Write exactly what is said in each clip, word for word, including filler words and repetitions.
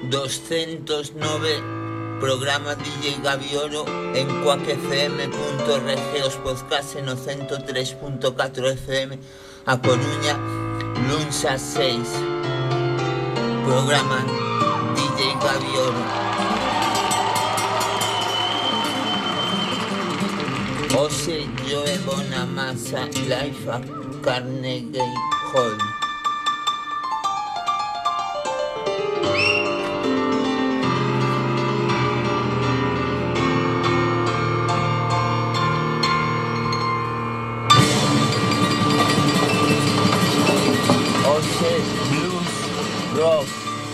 doscientos nueve, programa D J Gavioro en cuac f m punto r g, os podcast en o ciento tres punto catro F M a Coruña, luns ás seis, programa D J Gavioro. Hoxe Joe Bonamassa live a Carnegie Hall. Blues rock.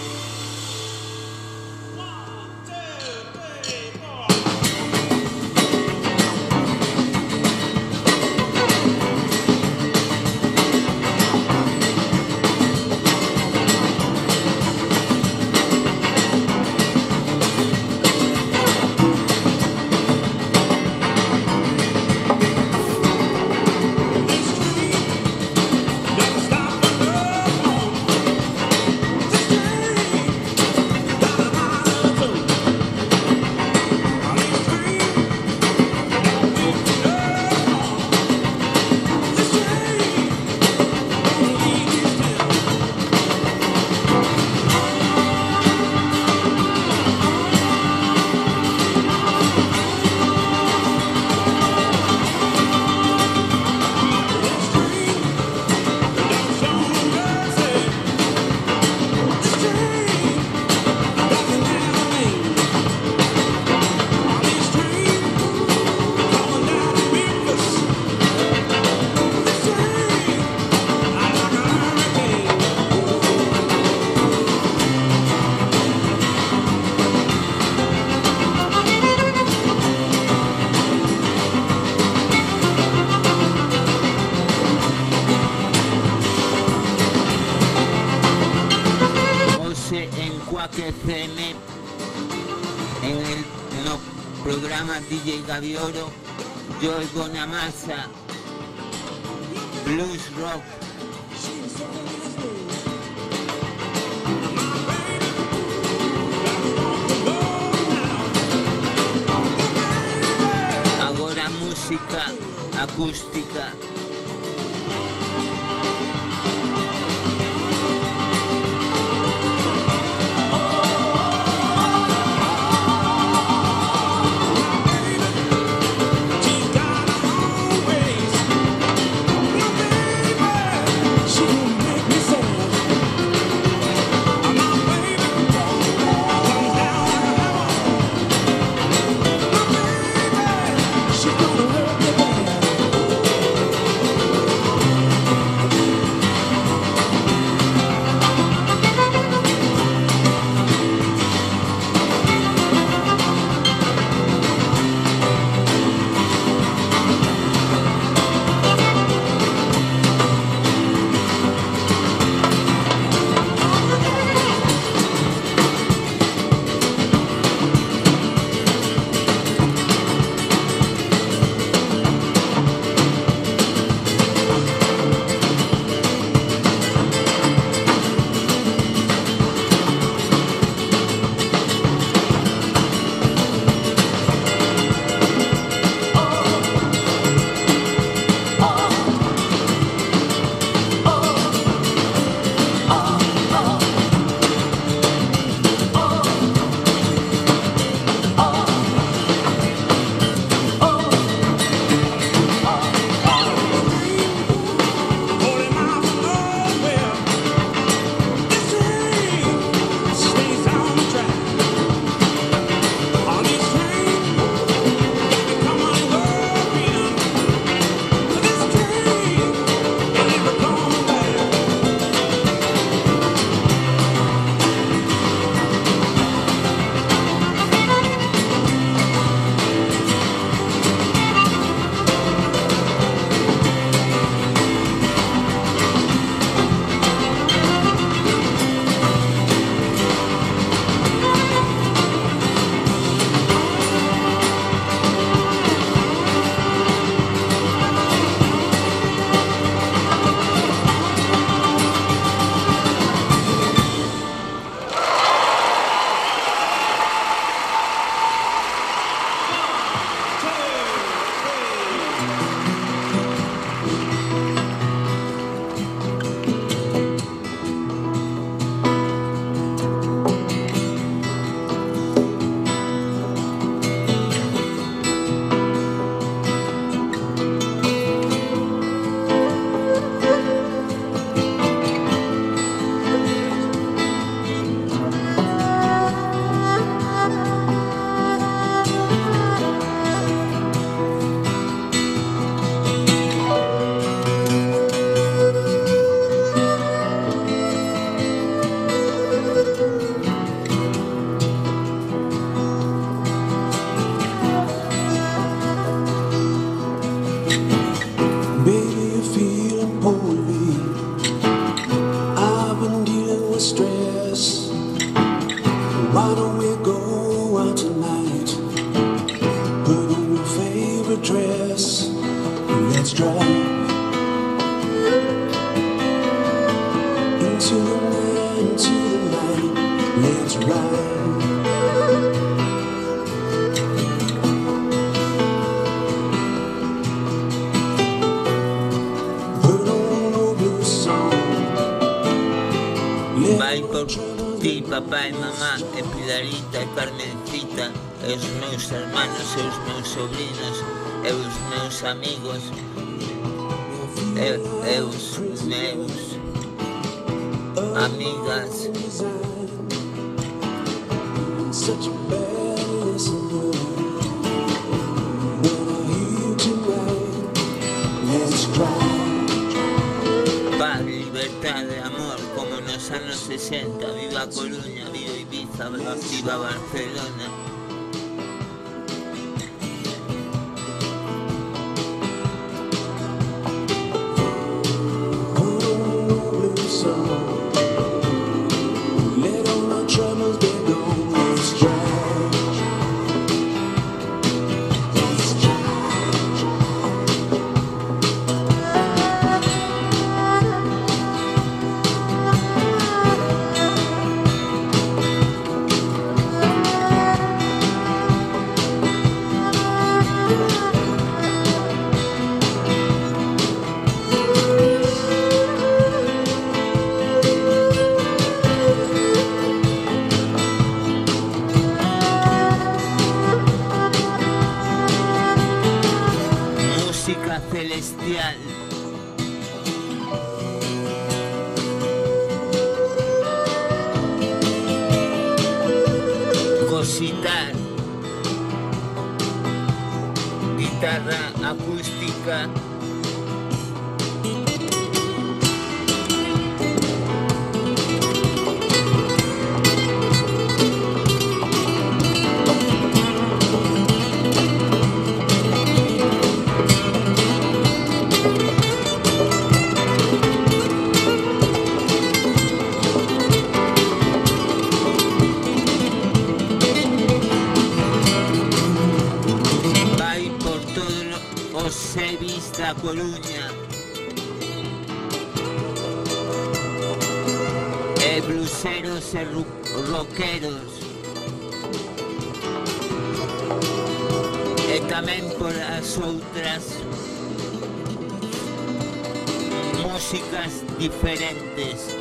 F M en el no, programa D J Gavioro, Joe Bonamassa, Blues Rock. Agora música acústica. Vai por ti, papá e mamá, e Pilarita e Carmencita, e os meus hermanos e os meus sobrinos, e os meus amigos, e, e os meus amigas. Paz, libertade, amor, como nos anos sesenta. Viva Coruña, viva Ibiza, viva Barcelona. Música celestial. Cositar. Guitarra acústica. Da Coruña e bluseros e rockeros e tamén por as outras músicas diferentes.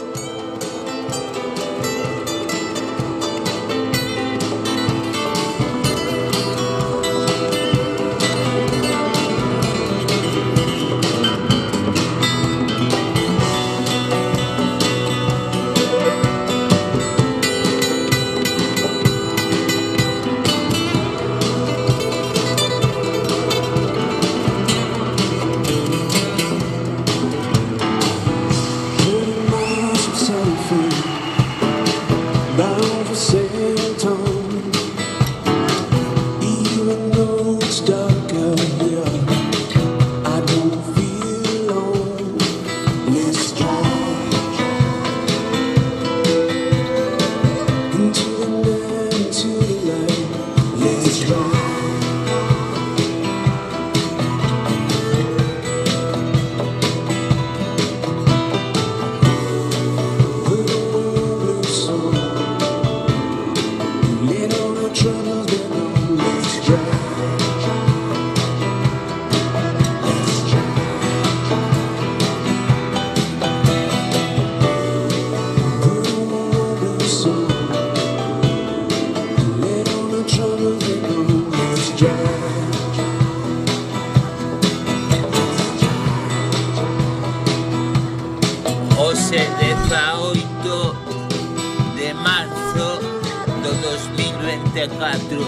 Hoxe dezaoito de marzo do dos mil vinte e catro.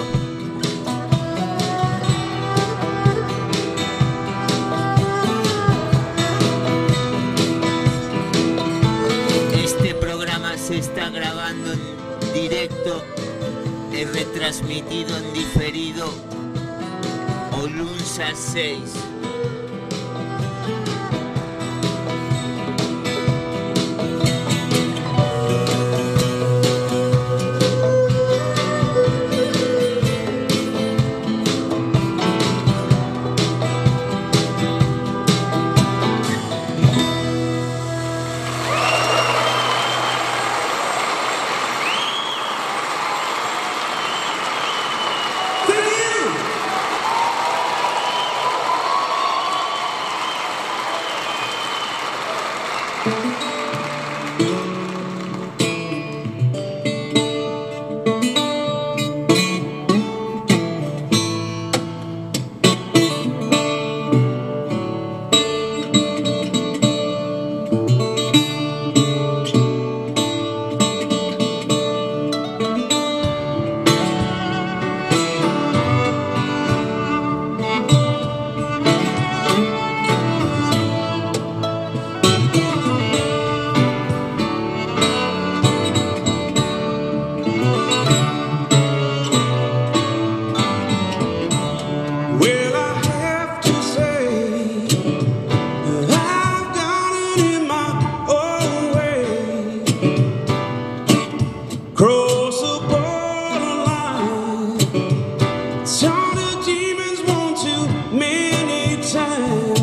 Este programa se está grabando en directo e retransmitido en diferido o luns ás seis. Saw the demons one too many times.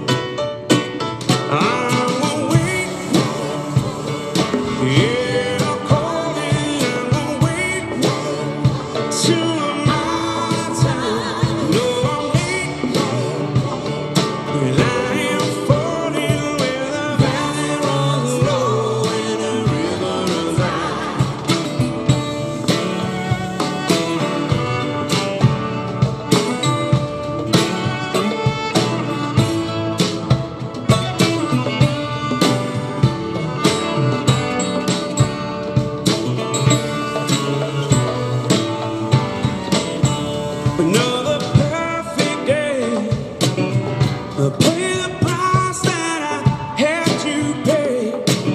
I'm gonna wait. Yeah, I'm calling. I'm gonna wait till my time. No, I'm late. And I am falling where the valley runs low and the river runs high. Another perfect day. I pay the price that I had to pay.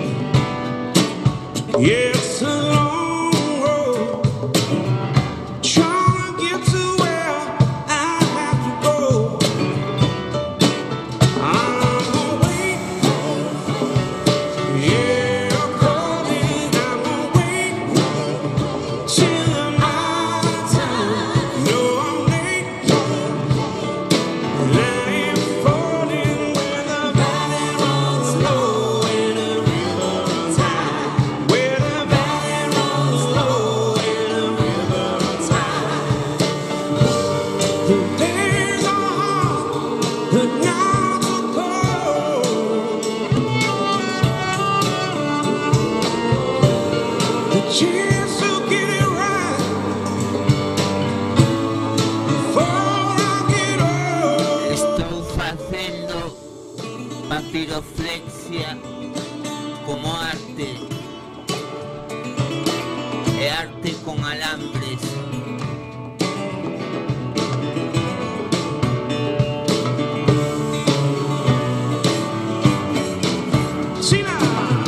Yeah, it's a long road trying to get to where I have to go. I'm gonna wait. Yeah, I'm calling. I'm gonna wait till my time. No, I'm late. And I am falling where the valley runs low and the river runs high. Where the valley runs low and the river runs high. The days are hard, the nights are cold. The chance to get it right before I get old. Estou facendo papiroflexia como arte. É arte con alambres. See now.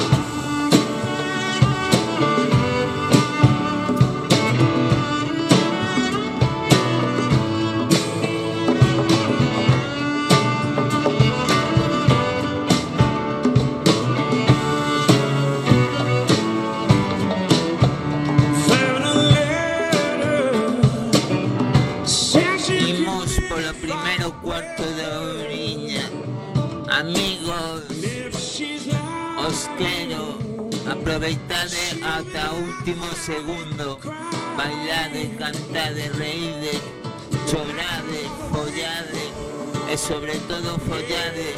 Found a letter. Said she Imos polo primeiro cuarto de horiña. Amigos, if she's not os quero. Aproveitade ata o último segundo. Bailade, cantade, reíde, chorade, follade e sobre todo follade.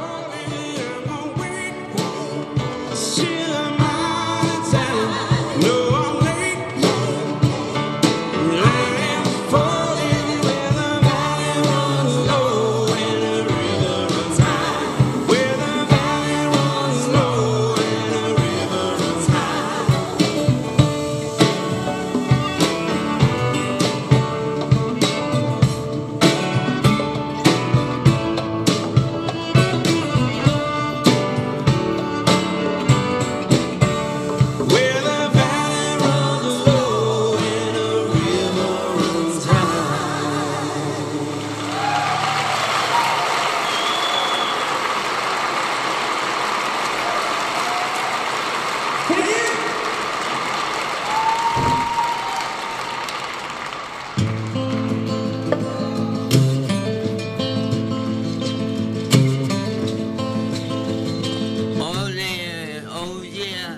till my time. No, I'm late. I am falling where the valley runs low and the river runs high. Where the valley runs low and the river runs high. Where the valley runs low and the river runs high. Ole, oh yeah.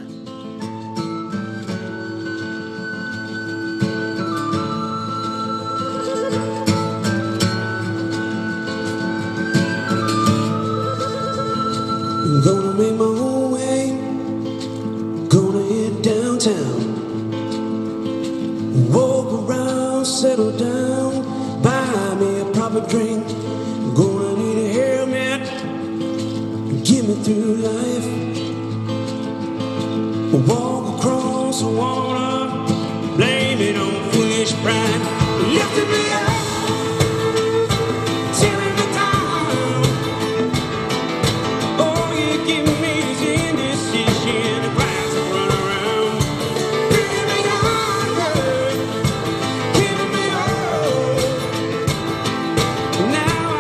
Gonna make my own way. Gonna head downtown. Walk around, settle down. Buy me a proper drink. Gonna need a helmet. Get me through life. Walk across the water. Blame it on foolish pride. Lifting me up. Tearing me down. All you give me is indecision. The price of run around. Bringing me under. Giving me all. Now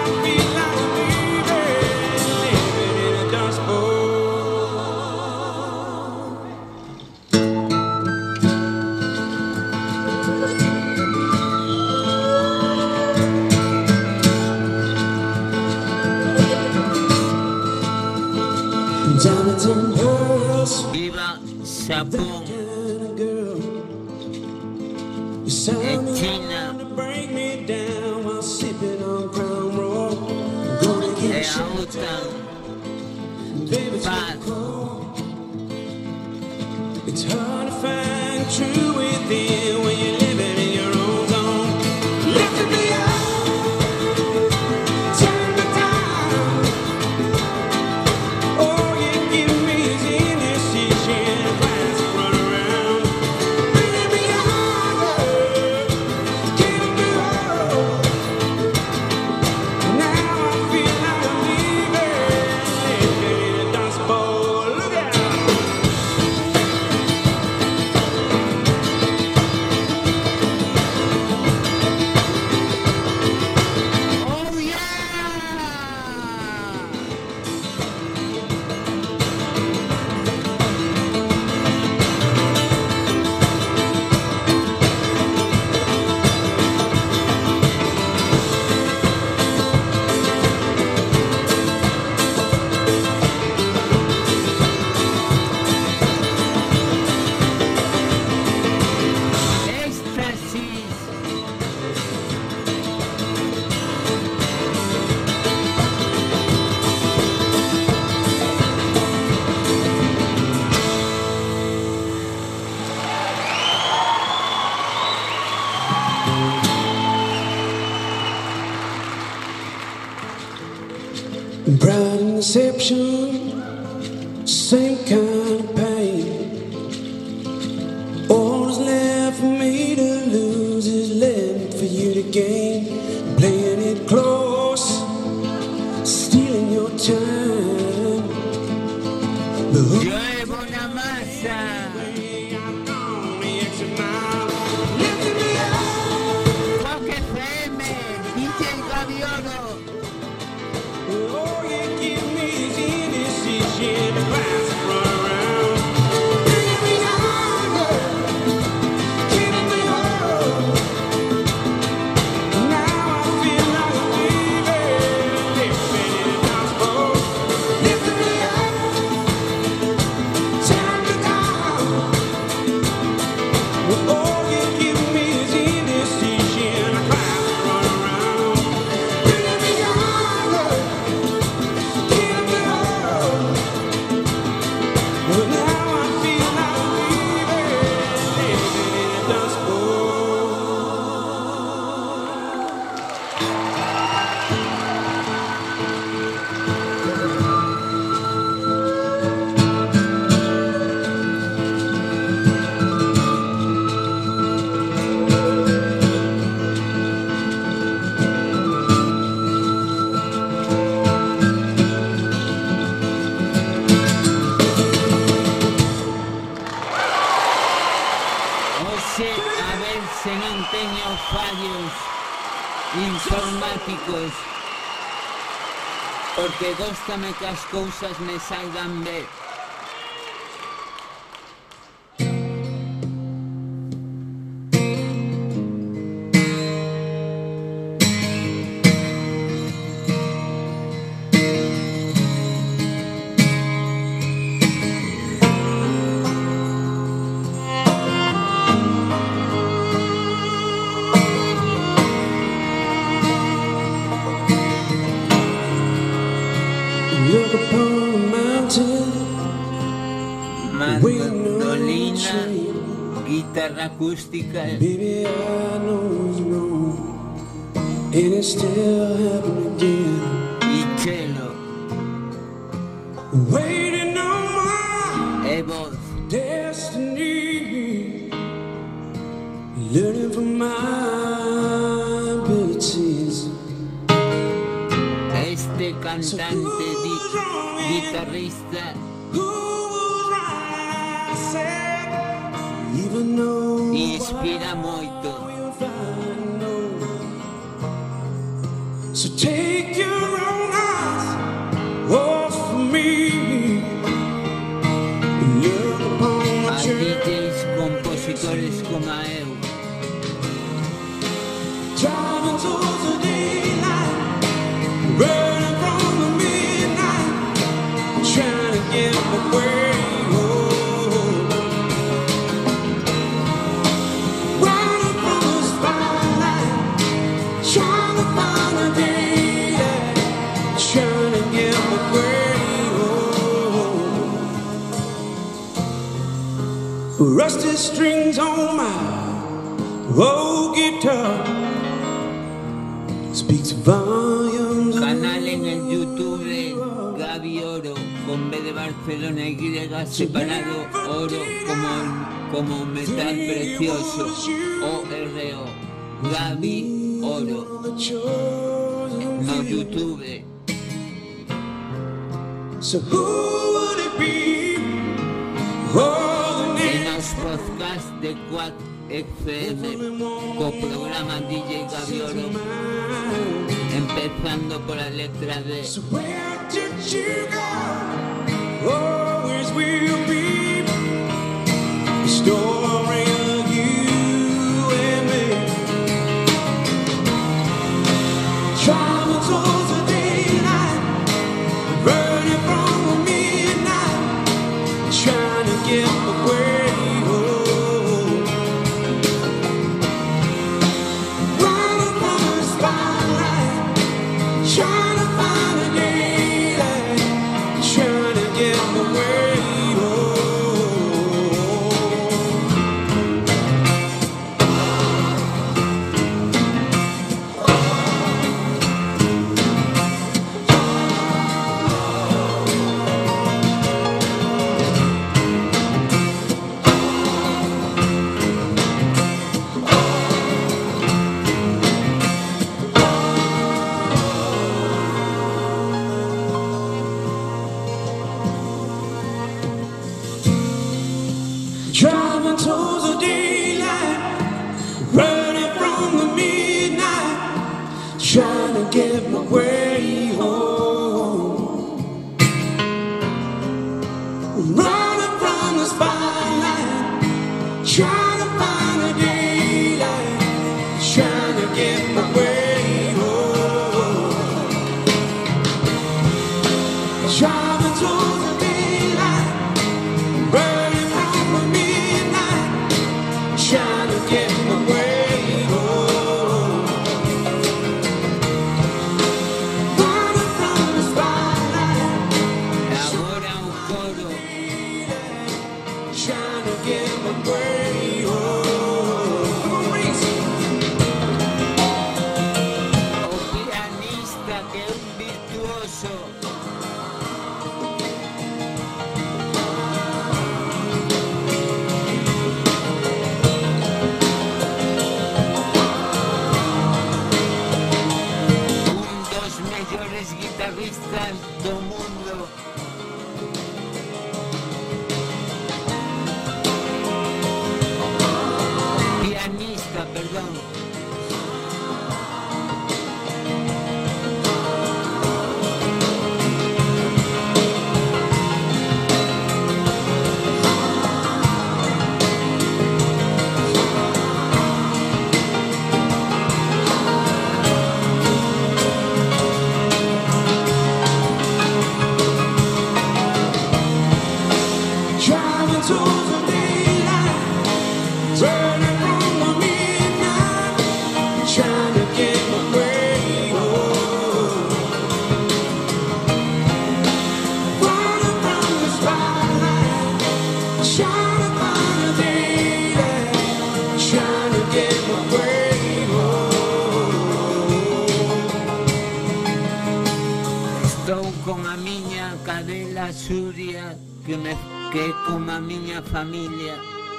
Japón, en China e a OTAN. Paz. It's hard to find true within when you're living in your own zone. Lifting me up, turn me down. Oh, you give me is indecision, plans to run around. Bringing me higher, keeping me low. Now I feel like I'm leaving, living in a dust bowl. Look out! Oh yeah! Éxtasis. Pride and deception, same kind of pain. All that's left for me to lose is left for you to gain. Playing it close, stealing your time. The hook Llueve una masa. I'm on the exit mile, lifting me up. Quack F M, D J Gaviono. All you give me is indecision, the glass to run around. Bringing me higher, keeping me low. Now I feel like I'm leaving, living in a dust bowl. Lifting me up, turn me down. All you give me is indecision, the glass to run around. Bringing me higher. Keep me whole. Well, now I feel like I'm leaving, living in a dust bowl. Hoxe a ver se non teño fallos informáticos, porque góstame que as cousas me salgan ben. Look upon the mountain, Mandolina, guitarra acústica, baby, I know you know, and it's still happening again. y cello, Waiting on my e voz. destiny, learning from my abilities. Este cantante, di- guitarrista, Who was right? I said, even though inspira moito. you'll find no. So take your own eyes off of me. Look upon A my D church, Js compositores como a eu. driving towards the daylight, running from the midnight, trying to get away. Oh, Trying to find a day, yeah, trying to get my way home. Rusty strings on my old guitar speaks volumes. Canal en el YouTube de Gaby Oro, con B de Barcelona Y separado, oro como, como metal precioso, O R O, Gaby Oro, no YouTube. So who would it be? Oh, the En los podcasts de Quack F M, coprograma D J Gaby Oro, empezando por la letra D. So where did you go? Always will be the story of you and me. Travel towards the daylight, burning from the midnight, trying to get my way home. Running from the spotlight, trying to find a daylight, trying to get my way home. Driving towards the daylight, running from the midnight, trying to get my way home. Running from the spotlight, trying to find a daylight, trying to get my way home. Driving towards the daylight, burning from the midnight, trying to get my way home. Running from the spotlight, Ahora un coro, trying to get my way home. Come on, Reese. o pianista que es un virtuoso. Un dos mejores guitarristas do mundo. Pianista, perdón. Driving towards the daylight, turning from the midnight, trying to get my way home. Running from the spotlight, trying to find a daylight, trying to get my way home. Estou con a miña cadela Xuria, que me que é como a miña familia.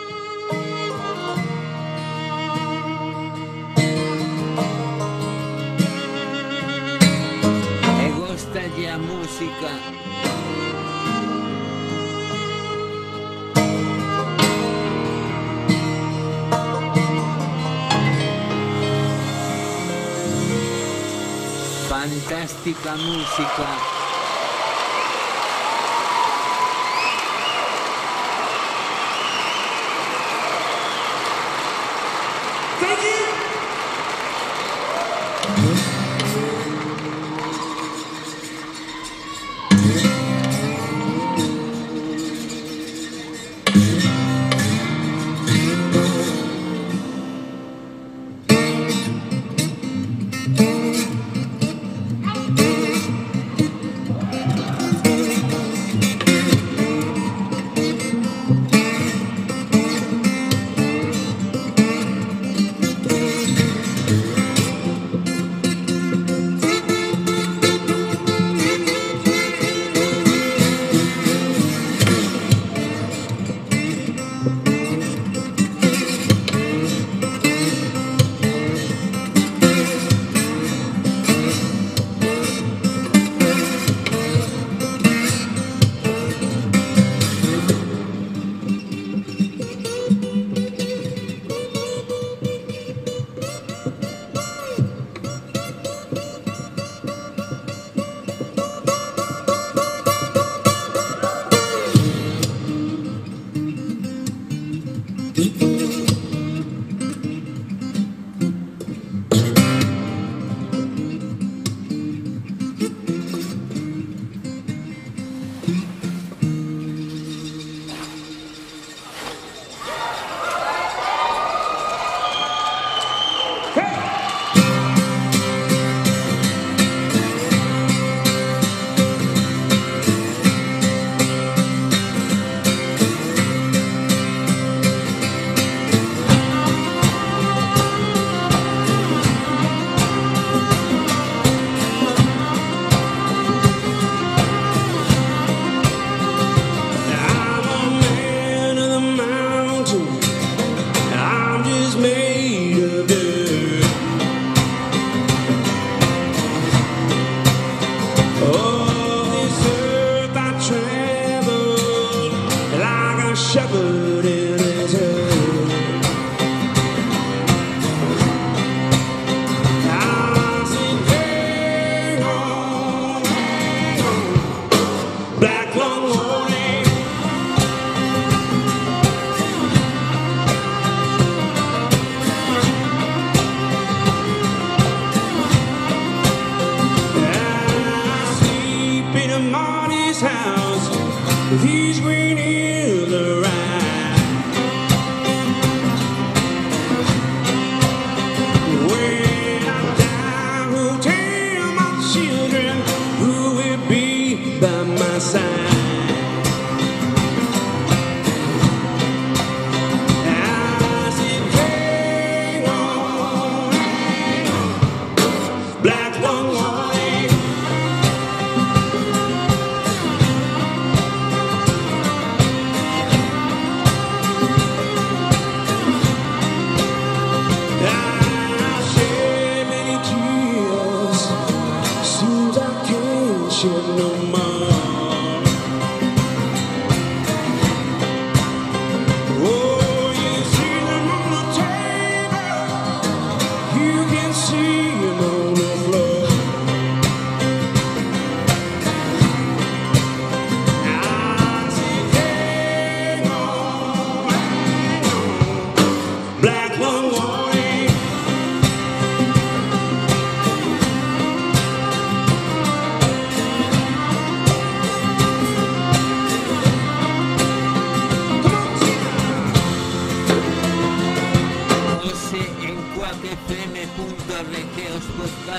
E góstalle a música. Fantástica música. Thank you.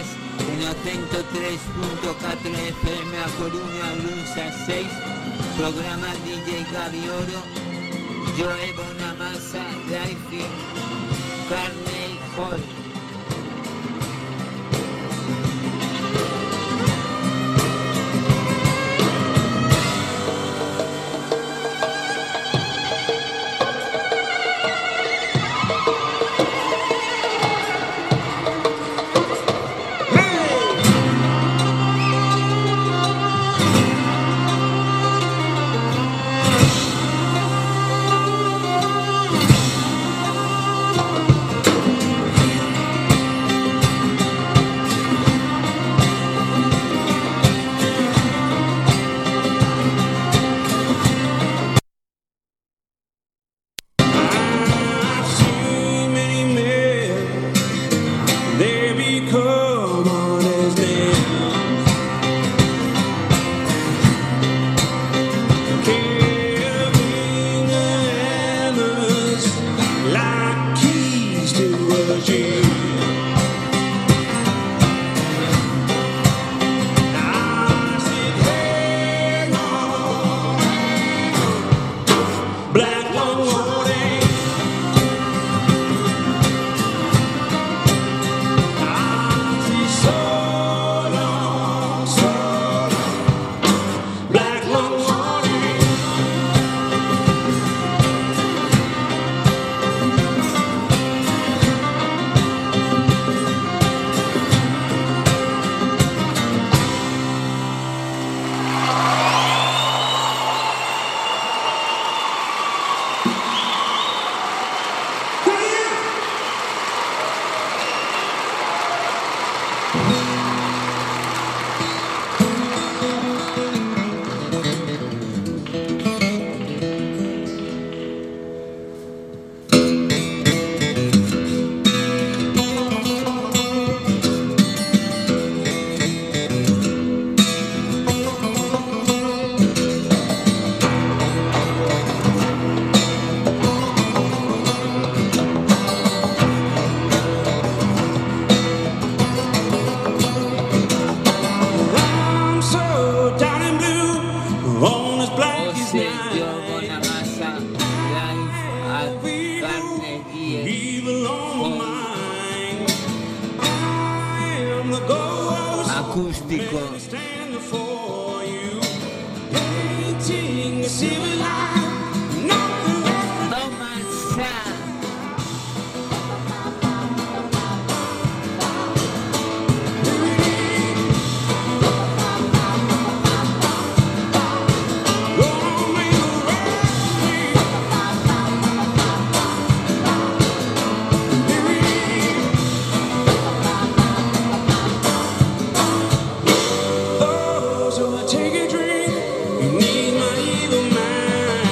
más no ciento tres punto catro F M a Coruña, lunes a seis. Programa D J Gavioro, Joe Bonamassa, Life, Carney Hall. I've seen many men, they become honest men, carrying hammers like keys to a jail. I said, hang on, black long morning. I see so long, so long, black long morning. I'm so down and blue, on as black as Jose Joe night. Bonamassa, Life at Carnegie Evil on my Hall. mind. I am the ghost Acústico. standing for you, painting a civil line. Nothing left. Bonamassa. Gonna make a way. Oh, so I take a drink. You need my evil mind.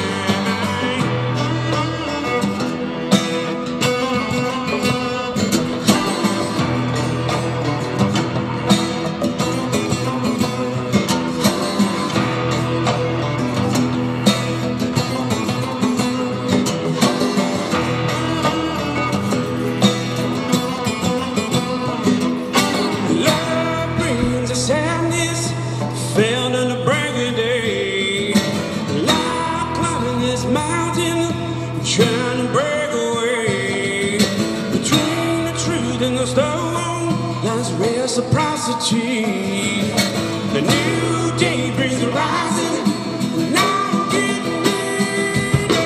Love brings a sadness found on the break of day. Like climbing this mountain, trying to break away. Between the truth and the stone, lies reciprocity. The new day brings the rising. Now I'm getting ready.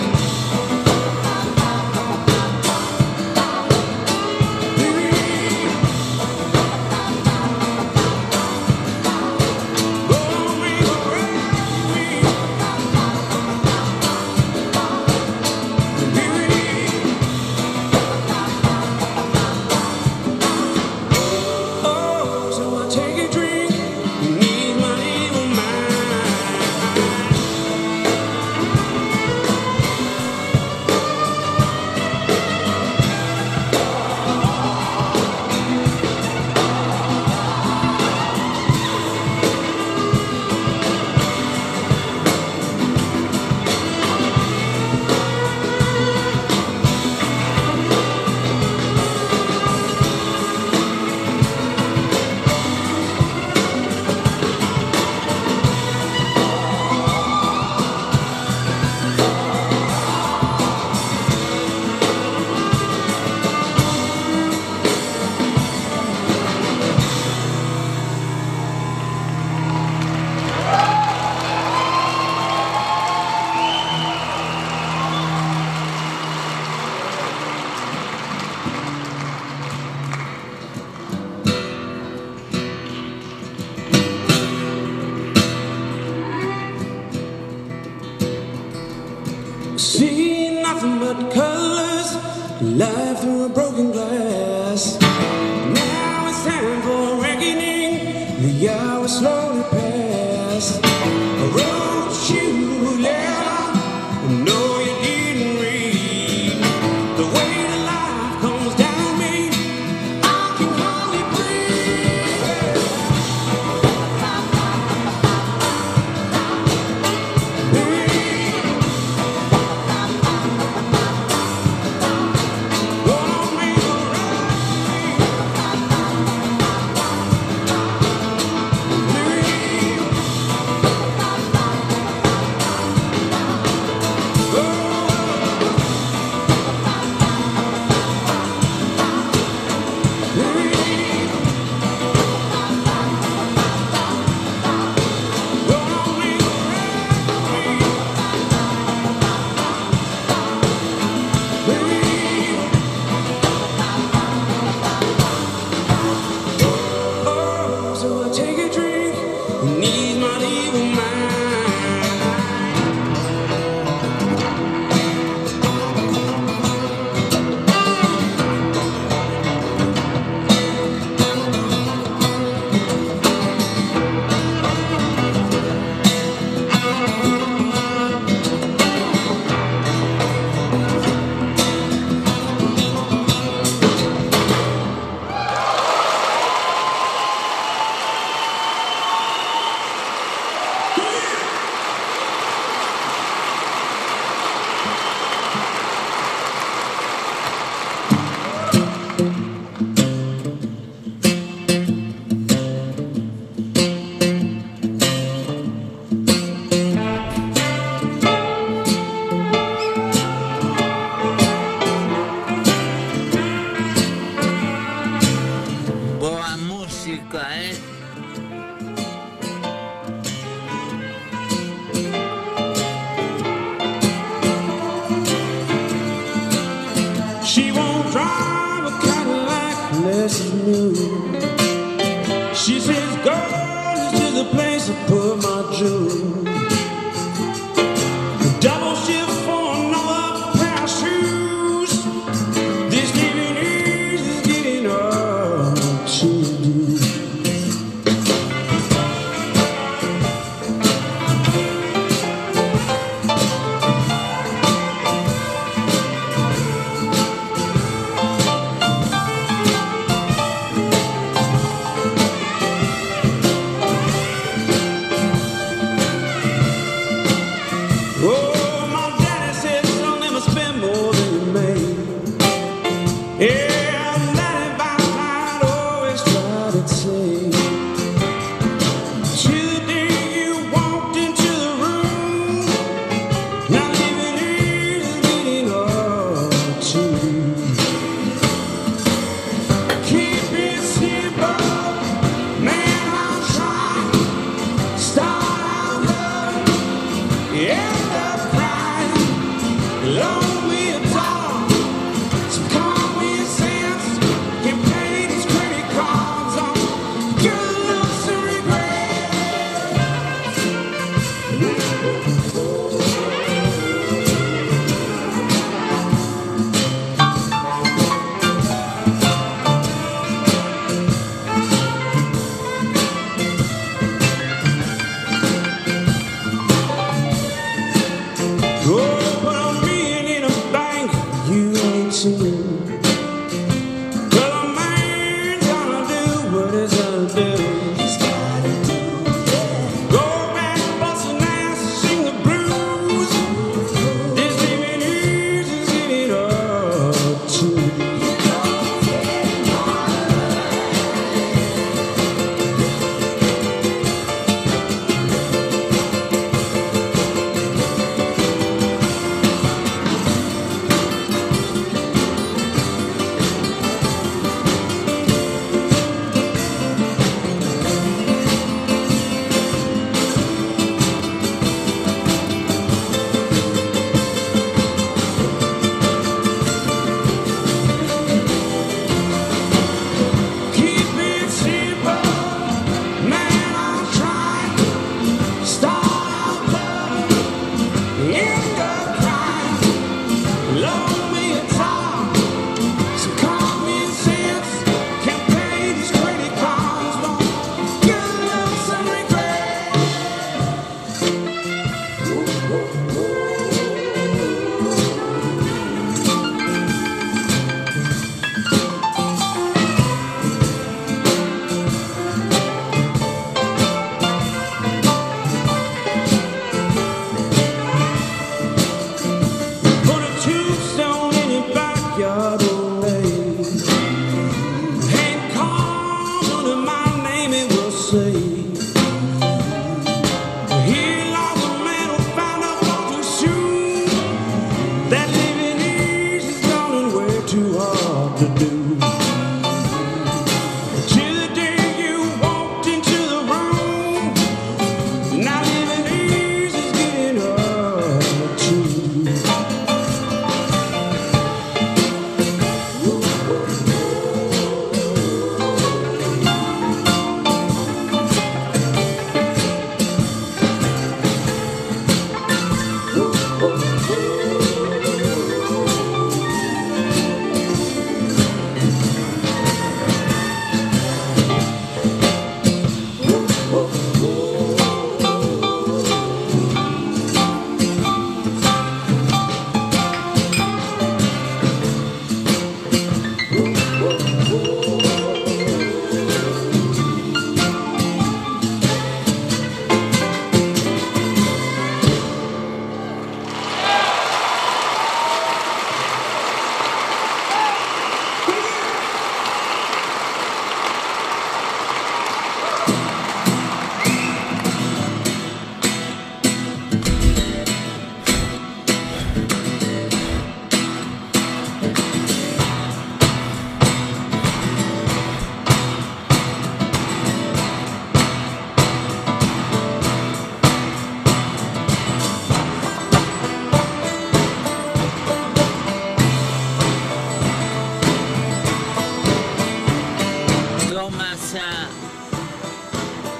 Gonna make a way. Oh, so I take a drink. Need my evil mind. The hours slowly pass. I wrote you a letter. No, you didn't read. The way the life comes down me, I can hardly breathe. Breathe. Gonna make it right. Breathe. So I take a drink and ease my evil mind. Boa música, eh? She won't drive a Cadillac unless it's new. She says, girl, this is the place I put my jewels. Double shift for another pair of shoes. This living is getting up to you. Oh, my daddy said, son, never spend more than you made. Yeah, daddy by night always tried to say. Till the day you walked into the room, now living is getting up to you. Keep it simple, man, I'm trying. Start out love, end up crying. Lonely at all, some common sense. Can pay these credit cards on good looks and regret. Oh, put a million in a bank, you ain't seen. Well, a man's gonna do what he's gonna do. He's gotta do, yeah. Go back, bust an ass, sing the blues. This living is getting up to you.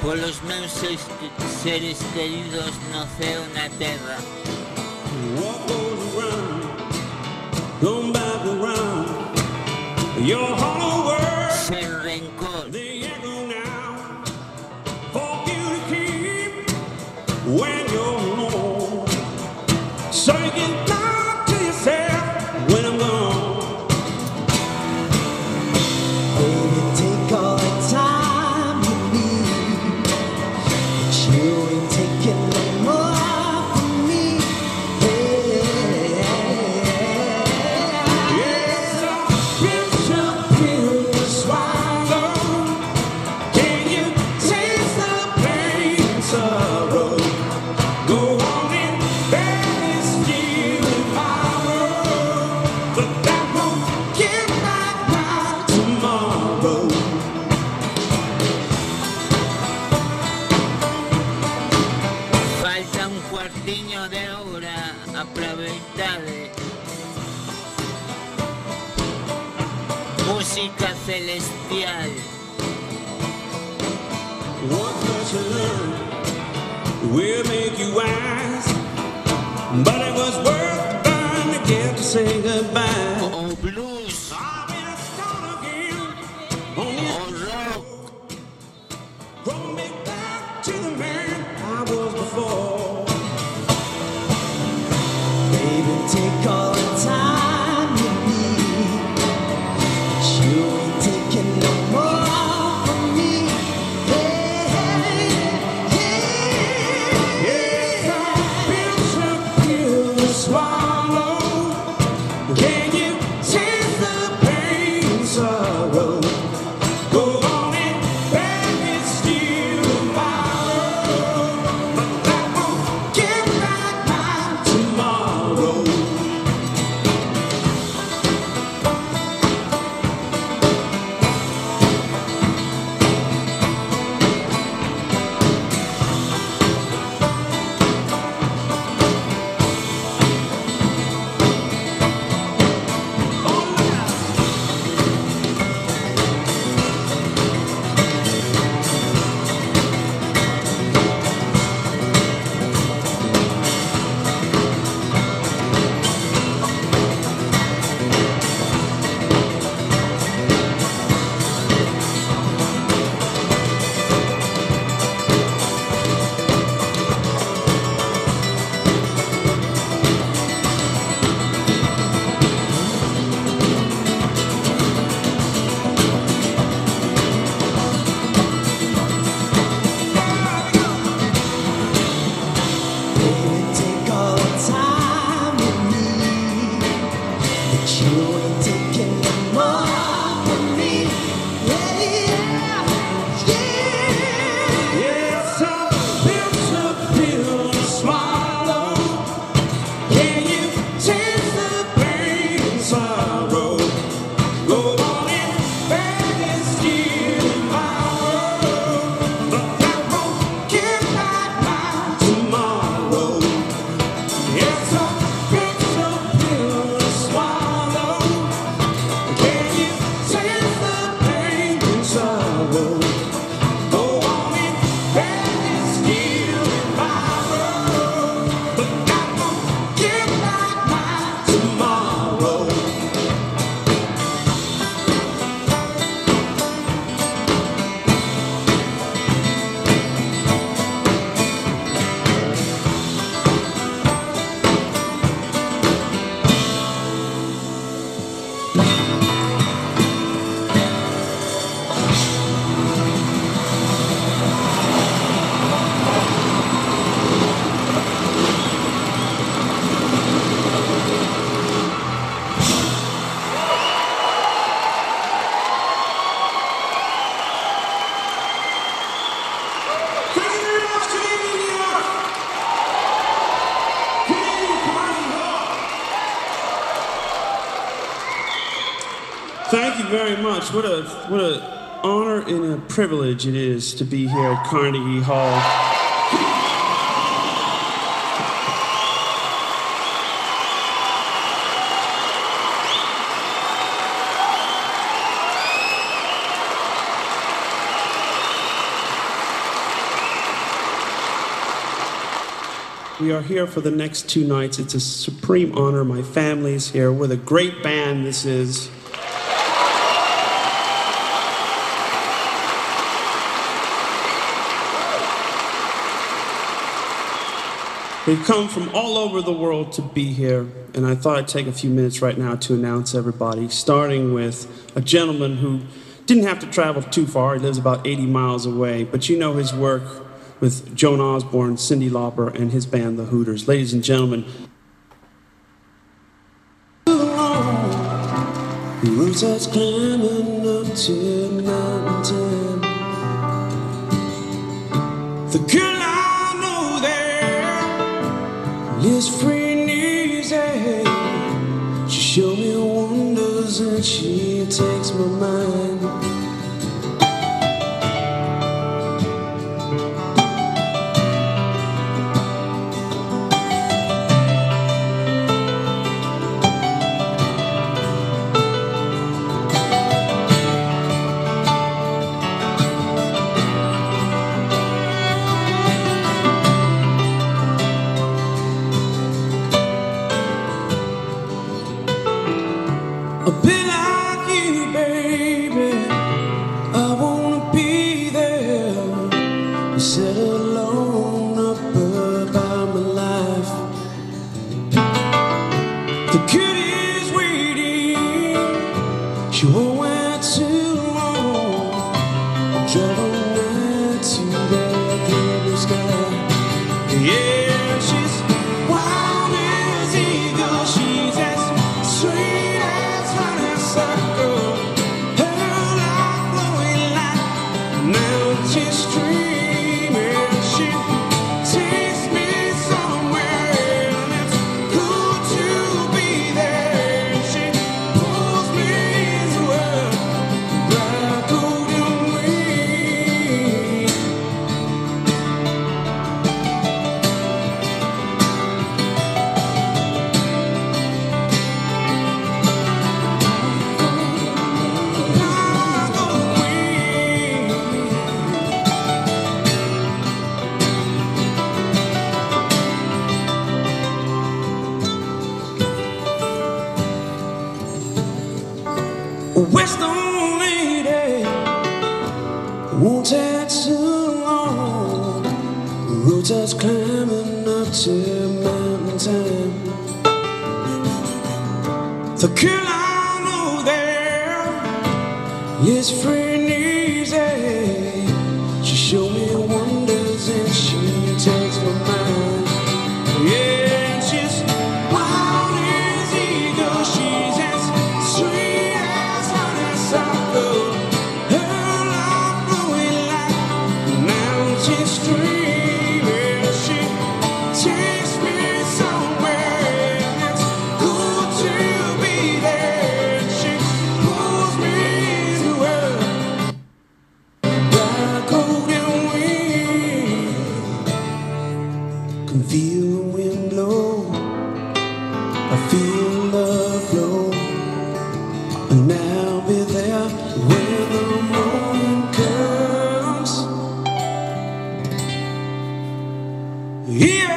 Polos meus seres, seres queridos no ceo na terra. What goes around, come back around. Your hollow words, Sen rencor. they echo now. For you to keep when you're alone. So you can talk to yourself when I'm gone. Baby, take all the time you need, but you ain't taking no more from me. Yeah. Yes, a picture pill to swallow. Can you taste the pain and sorrow? Go on and bury still tomorrow, but that won't get back by tomorrow. Falta un cuartiño de hora, aproveitade. Música celestial. One lesson learned will make you wise, but it was worth the burn to get to say goodbye. O blues, I've been a stone again on o this rock. Brought me back to the man I was before. Baby, take all the time you need, but you ain't taking no more from me. Yeah, yeah, Yes, a picture pill to swallow. Can you taste the pain and sorrow? Go on and bury still tomorrow, but that won't get back by tomorrow. baby, take all the time you need, but you ain't taking no more from me. Yeah, yeah, Yes, a picture pill to swallow. Can you taste the pain and sorrow? Go on and bury still tomorrow, but that won't get back by tomorrow. Yes, a picture pill to swallow. Can you taste the pain and sorrow? Go on and bury still tomorrow, but that won't get back by tomorrow. Thank you very much. Good evening, New York. Good evening, Carnegie Hall. Thank you very much. What a what a honor and a privilege it is to be here at Carnegie Hall. We are here for the next two nights. It's a supreme honor. My family's here. What a great band this is. They've come from all over the world to be here, and I thought I'd take a few minutes right now to announce everybody, starting with a gentleman who didn't have to travel too far. He lives about eighty miles away, but you know his work with Joan Osborne, Cyndi Lauper, and his band, The Hooters. Ladies and gentlemen, Roots that's climbing up to mountain. The girl I know there lives free and easy. She showed me wonders and she takes my mind. A bit like you, baby, I wanna be there. Set alone up about my life. The cutie is waiting, she won't wait too long. Drive all night to that blue sky. Yeah, she's wild as eagle, she's as sweet as honeysuckle. Her life flowing like a mountain stream, and she takes me somewhere that's good to be there. She pulls me into her bright golden wings. Bright golden wings. Western lady won't take too long. Roots that's climbing up to mountain time. The girl I know there is free and easy. She showed me wonders and she takes my mind. Yeah, she's wild as eagle, she's as sweet as honeysuckle. Her life flowing like a mountain stream, and she takes me somewhere that's good to be there. She pulls me into her bright golden wings. Can feel the wind blow, I feel love flow, and I'll be there when the morning comes. Yeah.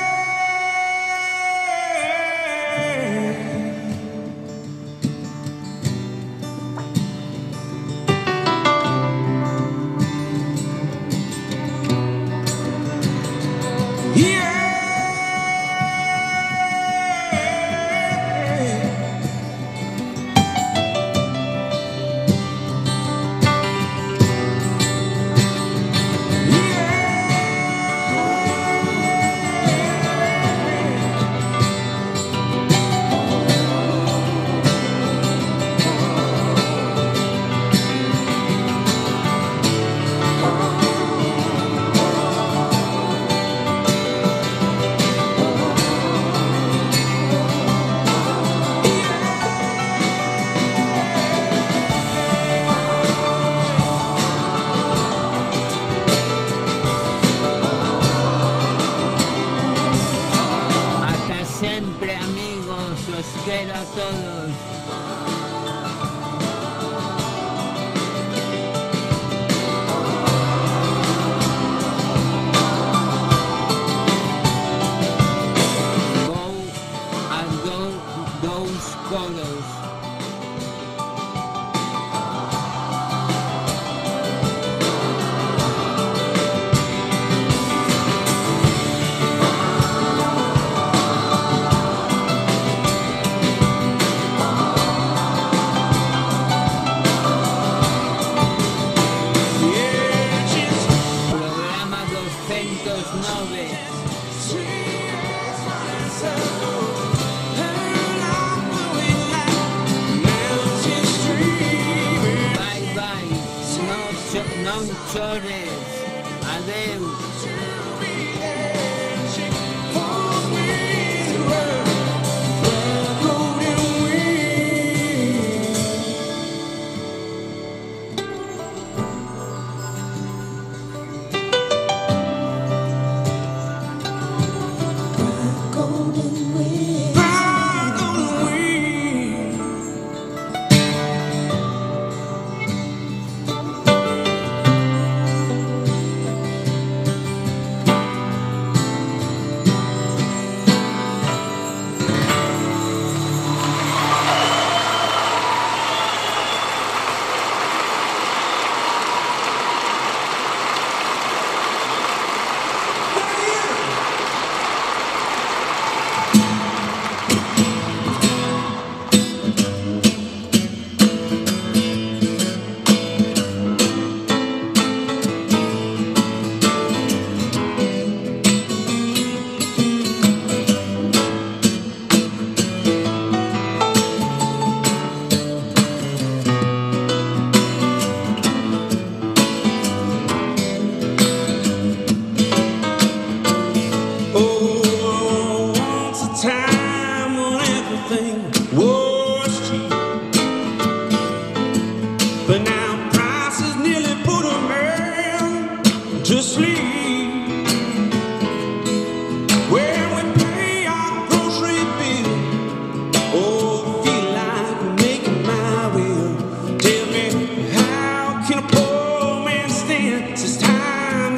Hasta siempre, amigos, los quiero a todos. señores. Adeu. But now prices nearly put a man to sleep.